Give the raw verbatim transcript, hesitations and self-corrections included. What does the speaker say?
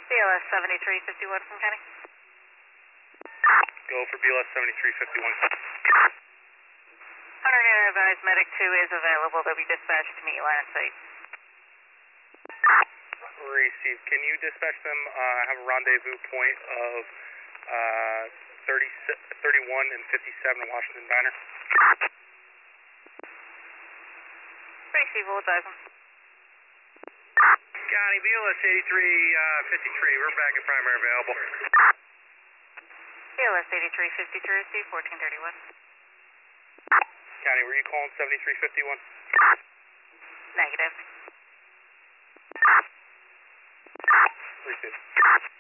B L S seventy-three fifty-one from County. Go for B L S seventy-three fifty-one. one hundred air advised medic two is available. They'll be dispatched to meet line of sight. Receive. Can you dispatch them, uh, have a rendezvous point of uh, thirty, thirty-one and fifty-seven Washington Diner? Receive, we'll advise them. County, B L S eighty-three fifty-three, we're back at primary available. B L S eighty-three fifty-three, receive fourteen thirty-one. County, were you calling seventy-three fifty-one? Negative. Receive.